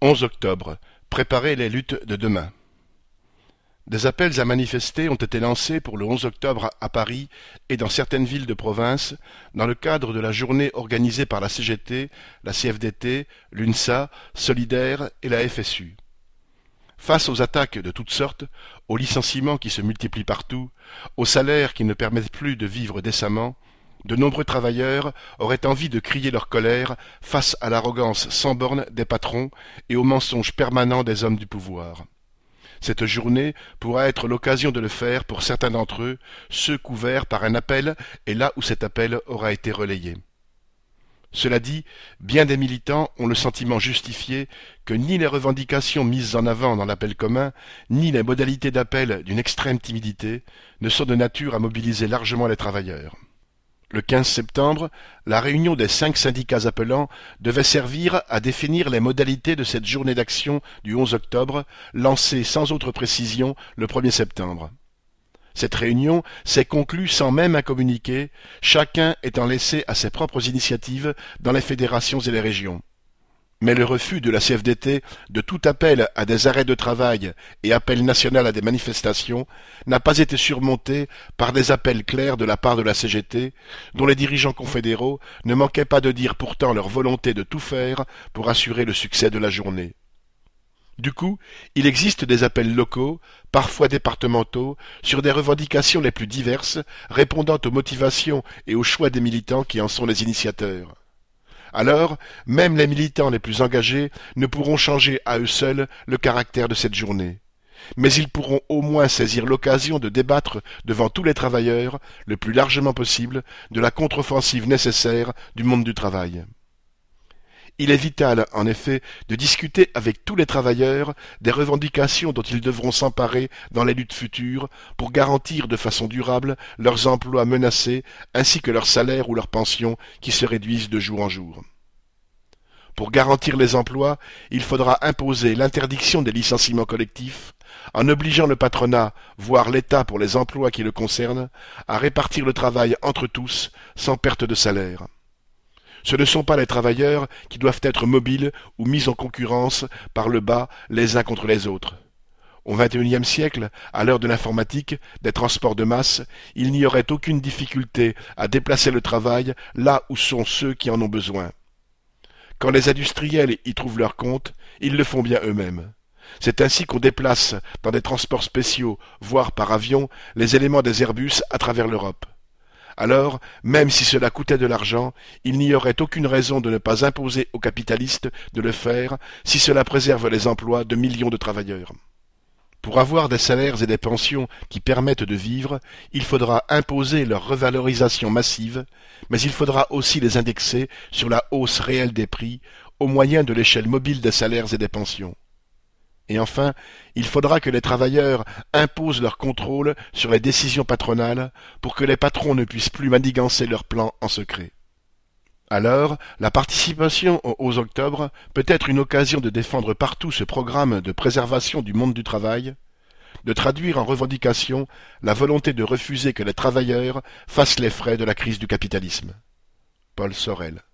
11 octobre. Préparer les luttes de demain. Des appels à manifester ont été lancés pour le 11 octobre à Paris et dans certaines villes de province, dans le cadre de la journée organisée par la CGT, la CFDT, l'UNSA, Solidaire et la FSU. Face aux attaques de toutes sortes, aux licenciements qui se multiplient partout, aux salaires qui ne permettent plus de vivre décemment, de nombreux travailleurs auraient envie de crier leur colère face à l'arrogance sans borne des patrons et aux mensonges permanents des hommes du pouvoir. Cette journée pourra être l'occasion de le faire pour certains d'entre eux, ceux couverts par un appel et là où cet appel aura été relayé. Cela dit, bien des militants ont le sentiment justifié que ni les revendications mises en avant dans l'appel commun, ni les modalités d'appel d'une extrême timidité ne sont de nature à mobiliser largement les travailleurs. Le 15 septembre, la réunion des 5 syndicats appelants devait servir à définir les modalités de cette journée d'action du 11 octobre, lancée sans autre précision le 1er septembre. Cette réunion s'est conclue sans même un communiqué, chacun étant laissé à ses propres initiatives dans les fédérations et les régions. Mais le refus de la CFDT de tout appel à des arrêts de travail et appel national à des manifestations n'a pas été surmonté par des appels clairs de la part de la CGT, dont les dirigeants confédéraux ne manquaient pas de dire pourtant leur volonté de tout faire pour assurer le succès de la journée. Du coup, il existe des appels locaux, parfois départementaux, sur des revendications les plus diverses, répondant aux motivations et aux choix des militants qui en sont les initiateurs. Alors, même les militants les plus engagés ne pourront changer à eux seuls le caractère de cette journée. Mais ils pourront au moins saisir l'occasion de débattre devant tous les travailleurs, le plus largement possible, de la contre-offensive nécessaire du monde du travail. Il est vital, en effet, de discuter avec tous les travailleurs des revendications dont ils devront s'emparer dans les luttes futures pour garantir de façon durable leurs emplois menacés ainsi que leurs salaires ou leurs pensions qui se réduisent de jour en jour. Pour garantir les emplois, il faudra imposer l'interdiction des licenciements collectifs en obligeant le patronat, voire l'État pour les emplois qui le concernent, à répartir le travail entre tous sans perte de salaire. Ce ne sont pas les travailleurs qui doivent être mobiles ou mis en concurrence par le bas les uns contre les autres. Au XXIe siècle, à l'heure de l'informatique, des transports de masse, il n'y aurait aucune difficulté à déplacer le travail là où sont ceux qui en ont besoin. Quand les industriels y trouvent leur compte, ils le font bien eux-mêmes. C'est ainsi qu'on déplace dans des transports spéciaux, voire par avion, les éléments des Airbus à travers l'Europe. Alors, même si cela coûtait de l'argent, il n'y aurait aucune raison de ne pas imposer aux capitalistes de le faire si cela préserve les emplois de millions de travailleurs. Pour avoir des salaires et des pensions qui permettent de vivre, il faudra imposer leur revalorisation massive, mais il faudra aussi les indexer sur la hausse réelle des prix au moyen de l'échelle mobile des salaires et des pensions. Et enfin, il faudra que les travailleurs imposent leur contrôle sur les décisions patronales pour que les patrons ne puissent plus manigancer leurs plans en secret. Alors, la participation au 11 octobre peut être une occasion de défendre partout ce programme de préservation du monde du travail, de traduire en revendication la volonté de refuser que les travailleurs fassent les frais de la crise du capitalisme. Paul Sorel.